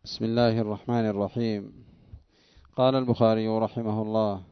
بسم الله الرحمن الرحيم. قال البخاري رحمه الله: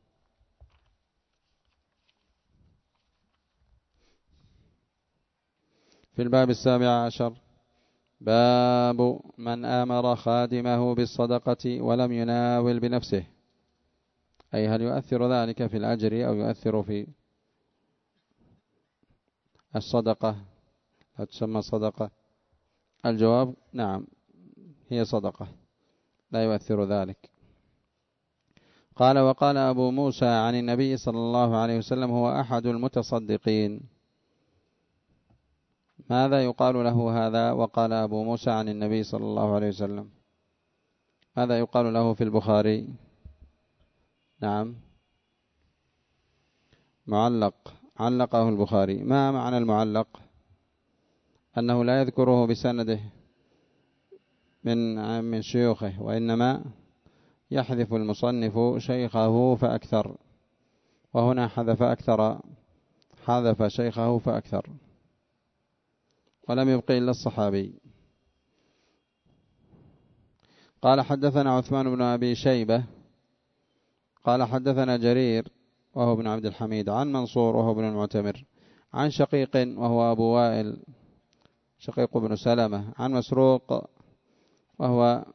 في الباب 17 باب من آمر خادمه بالصدقة ولم يناول بنفسه، أي هل يؤثر ذلك في الأجر أو يؤثر في الصدقة؟ لا تسمى صدقة؟ الجواب نعم، هي صدقة لا يؤثر ذلك. قال: وقال أبو موسى عن النبي صلى الله عليه وسلم: هو أحد المتصدقين. ماذا يقال له هذا؟ وقال أبو موسى عن النبي صلى الله عليه وسلم، ماذا يقال له في البخاري؟ نعم، معلق، علقه البخاري. ما معنى المعلق؟ أنه لا يذكره بسنده من شيوخه، وإنما يحذف المصنف شيخه فأكثر، وهنا حذف شيخه فأكثر ولم يبق إلا الصحابي. قال: حدثنا عثمان بن أبي شيبة قال: حدثنا جرير وهو ابن عبد الحميد عن منصور وهو ابن المعتمر عن شقيق وهو أبو وائل شقيق بن سلمة عن مسروق وهو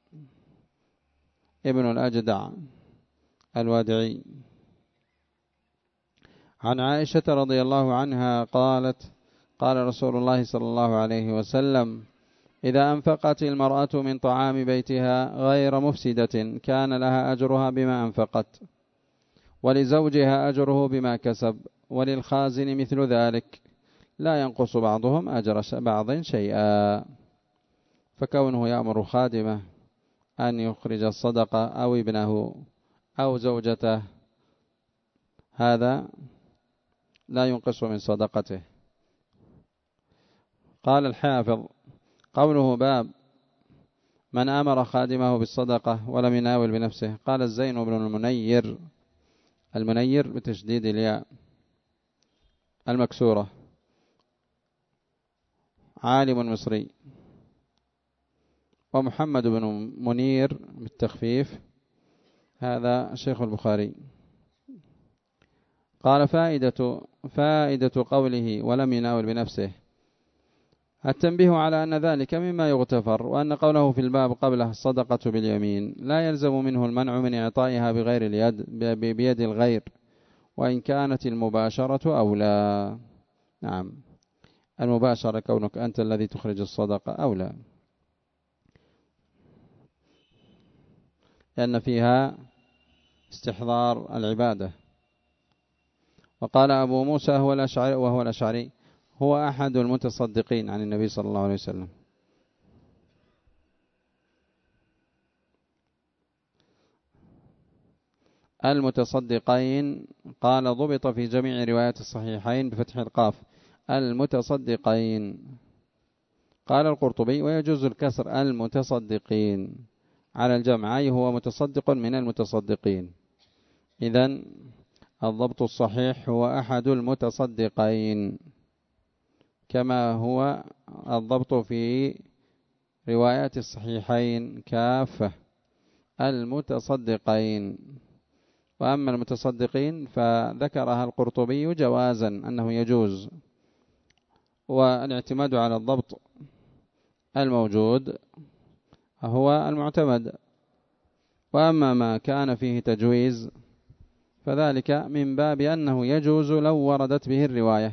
ابن الأجدع الوادعي عن عائشة رضي الله عنها قالت: قال رسول الله صلى الله عليه وسلم: إذا أنفقت المرأة من طعام بيتها غير مفسدة كان لها أجرها بما أنفقت، ولزوجها أجره بما كسب، وللخازن مثل ذلك، لا ينقص بعضهم أجر بعض شيئا. فكونه يأمر خادمه أن يخرج الصدقة أو ابنه أو زوجته، هذا لا ينقص من صدقته. قال الحافظ: قوله باب من أمر خادمه بالصدقة ولم يناول بنفسه. قال الزين بن المنير بتشديد الياء المكسورة، عالم مصري، ومحمد بن منير بالتخفيف، هذا شيخ البخاري. قال: فائدة قوله ولم يناول بنفسه التنبيه على أن ذلك مما يغتفر، وأن قوله في الباب قبله الصدقة باليمين لا يلزم منه المنع من إعطائها بغير اليد بيد الغير، وإن كانت المباشرة أولى. نعم، المباشرة كونك أنت الذي تخرج الصدقة أولى، لأن فيها استحضار العبادة. وقال أبو موسى وهو الأشعري: هو أحد المتصدقين عن النبي صلى الله عليه وسلم. المتصدقين قال: ضبط في جميع روايات الصحيحين بفتح القاف المتصدقين. قال القرطبي: ويجوز الكسر المتصدقين على الجمع، أي هو متصدق من المتصدقين. إذن الضبط الصحيح هو أحد المتصدقين، كما هو الضبط في روايات الصحيحين كافة المتصدقين. وأما المتصدقين فذكرها القرطبي جوازا، أنه يجوز، والاعتماد على الضبط الموجود هو المعتمد. وأما ما كان فيه تجويز فذلك من باب أنه يجوز لو وردت به الرواية.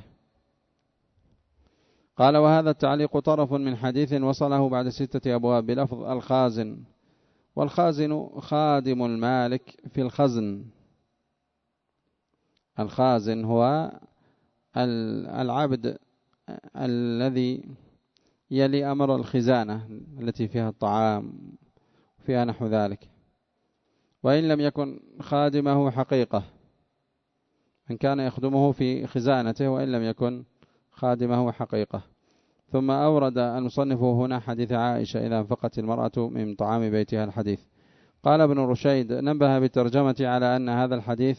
قال: وهذا التعليق طرف من حديث وصله بعد 6 أبواب بلفظ الخازن، والخازن خادم المالك في الخزن. الخازن هو العبد الذي يلي أمر الخزانة التي فيها الطعام فيها نحو ذلك، وإن لم يكن خادمه حقيقة، من كان يخدمه في خزانته وإن لم يكن خادمه حقيقة. ثم أورد المصنف هنا حديث عائشة: إذا انفقت المرأة من طعام بيتها الحديث. قال ابن رشيد: نبه بالترجمة على أن هذا الحديث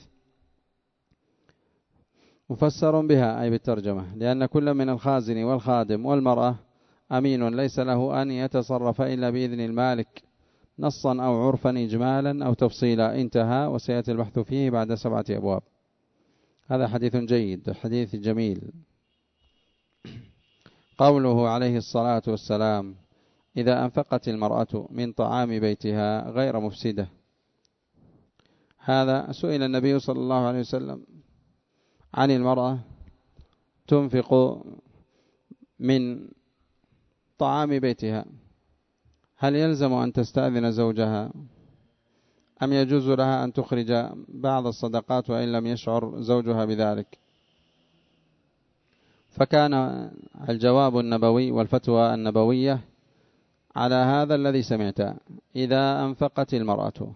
مفسر بها، أي بالترجمة، لأن كل من الخازن والخادم والمرأة أمين ليس له أن يتصرف إلا بإذن المالك نصا أو عرفا إجمالا أو تفصيلا. انتهى، وسيأتي البحث فيه بعد 7 أبواب. هذا حديث جيد، حديث جميل. قوله عليه الصلاة والسلام: إذا أنفقت المرأة من طعام بيتها غير مفسدة. هذا سئل النبي صلى الله عليه وسلم عن المرأة تنفق من طعام بيتها، هل يلزم أن تستأذن زوجها أم يجوز لها أن تخرج بعض الصدقات وإن لم يشعر زوجها بذلك؟ فكان الجواب النبوي والفتوى النبوية على هذا الذي سمعت: إذا أنفقت المرأة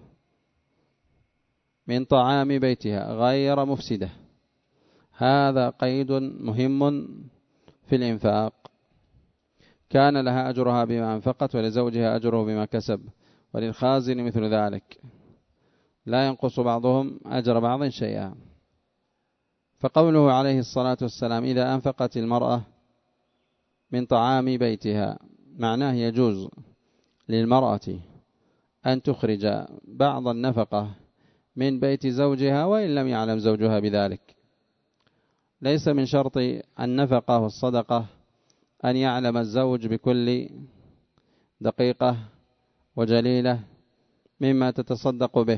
من طعام بيتها غير مفسدة. هذا قيد مهم في الإنفاق، كان لها أجرها بما أنفقت ولزوجها أجره بما كسب، وللخازن مثل ذلك، لا ينقص بعضهم أجر بعض شيئا. فقوله عليه الصلاة والسلام: إذا أنفقت المرأة من طعام بيتها، معناه يجوز للمرأة أن تخرج بعض النفقة من بيت زوجها وإن لم يعلم زوجها بذلك. ليس من شرط النفقة والصدقة أن يعلم الزوج بكل دقيقة وجليلة مما تتصدق به.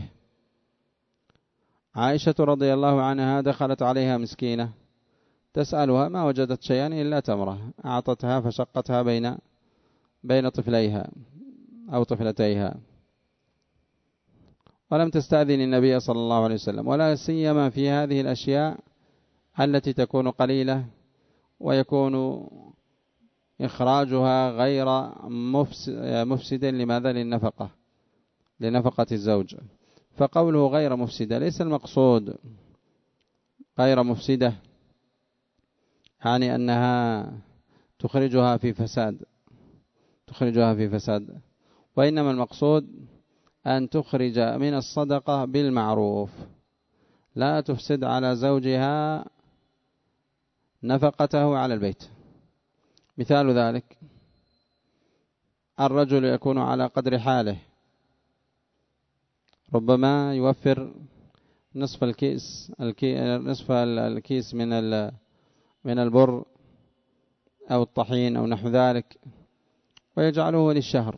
عائشة رضي الله عنها دخلت عليها مسكينة تسألها، ما وجدت شيئا إلا تمرة، أعطتها فشقتها بين طفليها أو طفلتيها، ولم تستأذن النبي صلى الله عليه وسلم، ولا سيما في هذه الأشياء التي تكون قليلة ويكون إخراجها غير مفسد. لماذا؟ لنفقة الزوج. فقوله غير مفسدة ليس المقصود غير مفسدة يعني أنها تخرجها في فساد، وإنما المقصود أن تخرج من الصدقة بالمعروف، لا تفسد على زوجها نفقته على البيت. مثال ذلك: الرجل يكون على قدر حاله، ربما يوفر نصف الكيس من البر أو الطحين أو نحو ذلك ويجعله للشهر،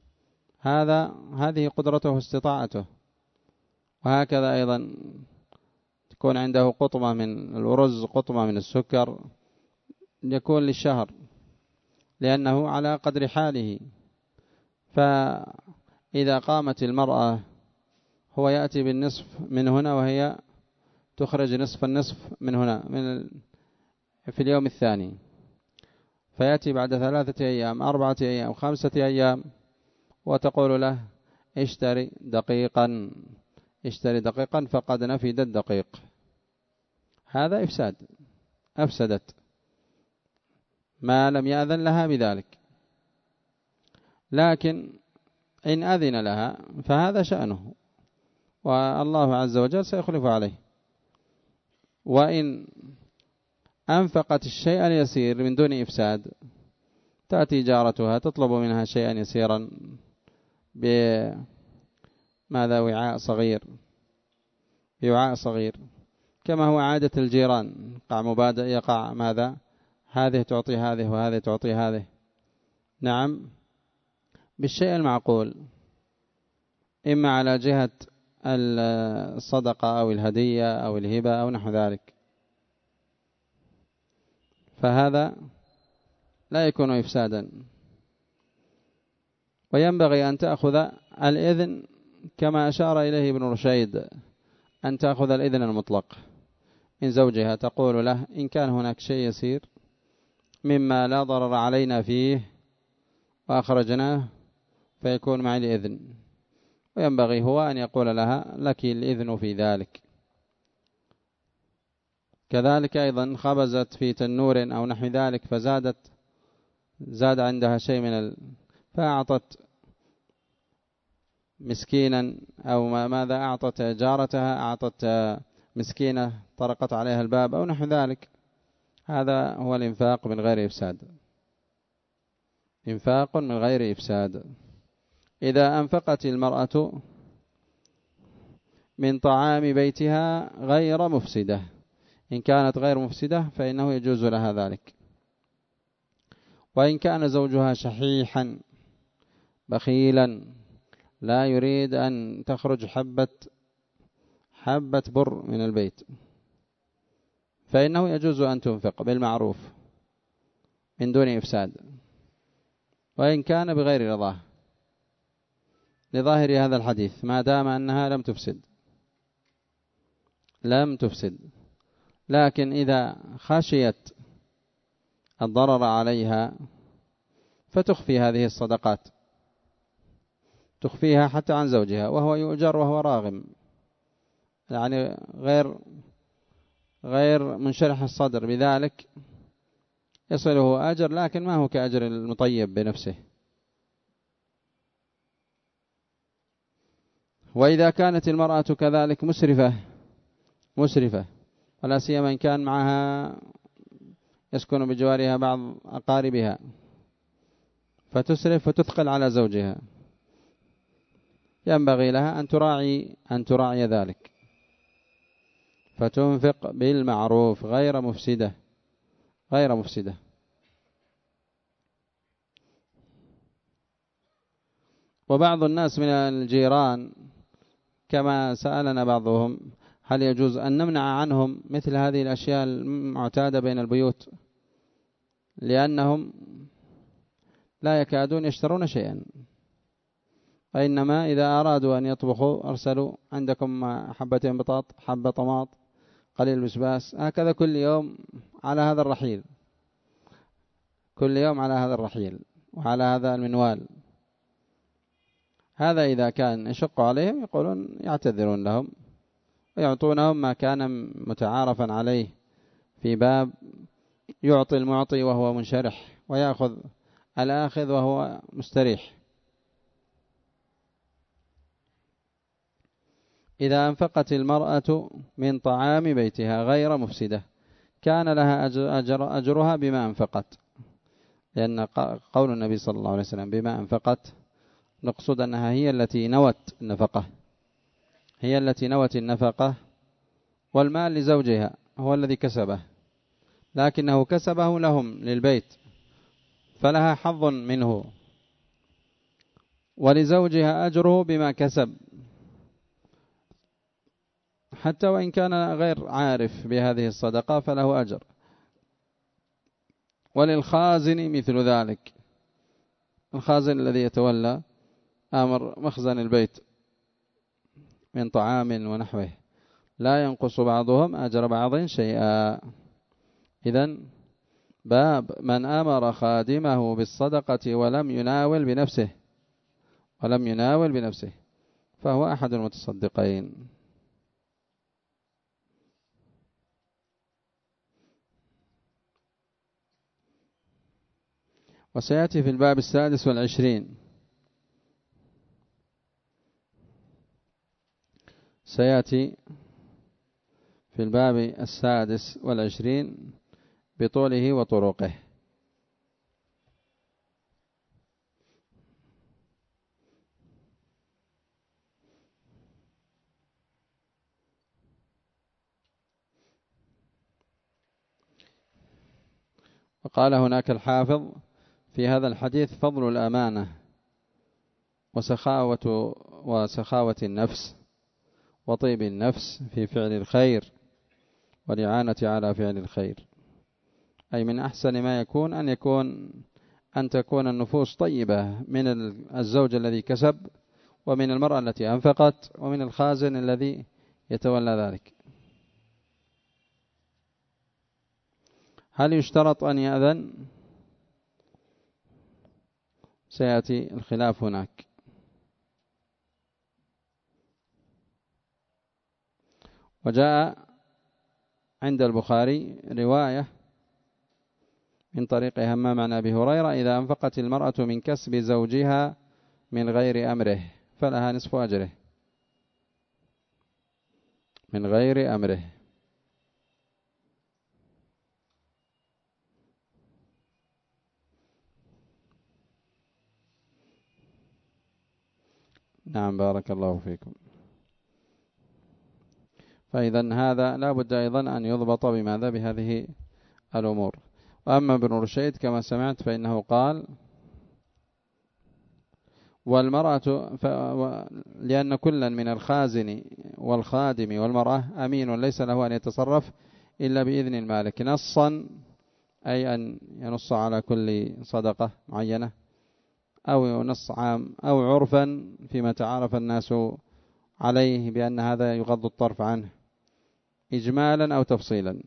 هذه قدرته واستطاعته. وهكذا أيضا تكون عنده قطمة من الأرز، قطمة من السكر، يكون للشهر لأنه على قدر حاله. فإذا قامت المرأة هو يأتي بالنصف من هنا وهي تخرج نصف النصف من هنا في اليوم الثاني، فيأتي بعد 3 أيام 4 أيام 5 أيام وتقول له: اشتري دقيقا، فقد نفد الدقيق. هذا أفسدت ما لم يأذن لها بذلك. لكن إن أذن لها فهذا شأنه، والله عز وجل سيخلف عليه. وإن أنفقت الشيء اليسير من دون إفساد، تأتي جارتها تطلب منها شيئا يسيرا بوعاء صغير، كما هو عادة الجيران، يقع ماذا؟ هذه تعطي هذه وهذه تعطي هذه. نعم، بالشيء المعقول، إما على جهة الصدقة أو الهدية أو الهبة أو نحو ذلك، فهذا لا يكون إفسادا. وينبغي أن تأخذ الإذن كما أشار إليه ابن رشيد، أن تأخذ الإذن المطلق من زوجها، تقول له: إن كان هناك شيء يسير مما لا ضرر علينا فيه وأخرجناه فيكون معي الإذن. وينبغي هو أن يقول لها: لك الإذن في ذلك. كذلك أيضا خبزت في تنور أو نحو ذلك زاد عندها شيء فأعطت مسكينا، أو ماذا أعطت جارتها، أعطت مسكينة طرقت عليها الباب أو نحو ذلك. هذا هو الإنفاق من غير إفساد. إنفاق من غير إفساد. إذا أنفقت المرأة من طعام بيتها غير مفسدة، إن كانت غير مفسدة فإنه يجوز لها ذلك. وإن كان زوجها شحيحا بخيلا لا يريد أن تخرج حبة بر من البيت، فإنه يجوز أن تنفق بالمعروف من دون إفساد، وإن كان بغير رضاه لظاهر هذا الحديث، ما دام أنها لم تفسد. لكن إذا خشيت الضرر عليها فتخفي هذه الصدقات، تخفيها حتى عن زوجها وهو يؤجر وهو راغم، يعني غير منشرح الصدر بذلك، يصله أجر لكن ما هو كأجر المطيب بنفسه. وإذا كانت المرأة كذلك مسرفة ولا سيما إن كان معها يسكن بجوارها بعض أقاربها، فتسرف وتثقل على زوجها، ينبغي لها أن تراعي ذلك، فتنفق بالمعروف غير مفسدة. وبعض الناس من الجيران كما سألنا بعضهم هل يجوز أن نمنع عنهم مثل هذه الأشياء المعتادة بين البيوت، لأنهم لا يكادون يشترون شيئا، وإنما إذا أرادوا أن يطبخوا أرسلوا عندكم حبتين بطاط، حبة طماط، قليل بسباس، هكذا كل يوم على هذا الرحيل وعلى هذا المنوال. هذا إذا كان يشق عليهم يقولون يعتذرون لهم ويعطونهم ما كان متعارفا عليه في باب يعطي المعطي وهو منشرح ويأخذ الآخذ وهو مستريح. إذا أنفقت المرأة من طعام بيتها غير مفسدة كان لها أجرها بما أنفقت، لأن قول النبي صلى الله عليه وسلم بما أنفقت نقصد أنها هي التي نوت النفقة، والمال لزوجها هو الذي كسبه، لكنه كسبه لهم للبيت فلها حظ منه، ولزوجها أجره بما كسب حتى وإن كان غير عارف بهذه الصدقة فله أجر. وللخازن مثل ذلك، الخازن الذي يتولى أمر مخزن البيت من طعام ونحوه لا ينقص بعضهم أجر بعض شيئا. إذن باب من أمر خادمه بالصدقة ولم يناول بنفسه فهو أحد المتصدقين. وسيأتي في الباب 26 بطوله وطرقه. وقال هناك الحافظ في هذا الحديث فضل الأمانة وسخاوة النفس وطيب النفس في فعل الخير والإعانة على فعل الخير، أي من أحسن ما يكون أن تكون النفوس طيبة من الزوج الذي كسب ومن المرأة التي أنفقت ومن الخازن الذي يتولى ذلك. هل يشترط أن يأذن؟ سيأتي الخلاف هناك. وجاء عند البخاري رواية من طريق همام عن أبي هريرة إذا أنفقت المرأة من كسب زوجها من غير أمره فلها نصف أجره، من غير أمره. نعم بارك الله فيكم. فإذا هذا لا بد أيضا أن يضبط بماذا؟ بهذه الأمور. وأما ابن رشيد كما سمعت فإنه قال والمرأة لأن كلا من الخازن والخادم والمرأة أمين ليس له أن يتصرف إلا بإذن المالك، نصا أي أن ينص على كل صدقة معينة، أو نص عام، أو عرفا فيما تعارف الناس عليه بأن هذا يغض الطرف عنه، إجمالا أو تفصيلا.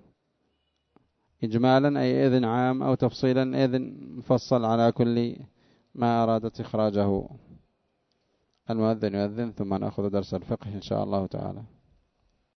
إجمالا أي إذن عام، أو تفصيلا إذن مفصل على كل ما أرادت إخراجه. المؤذن يؤذن ثم نأخذ درس الفقه إن شاء الله تعالى.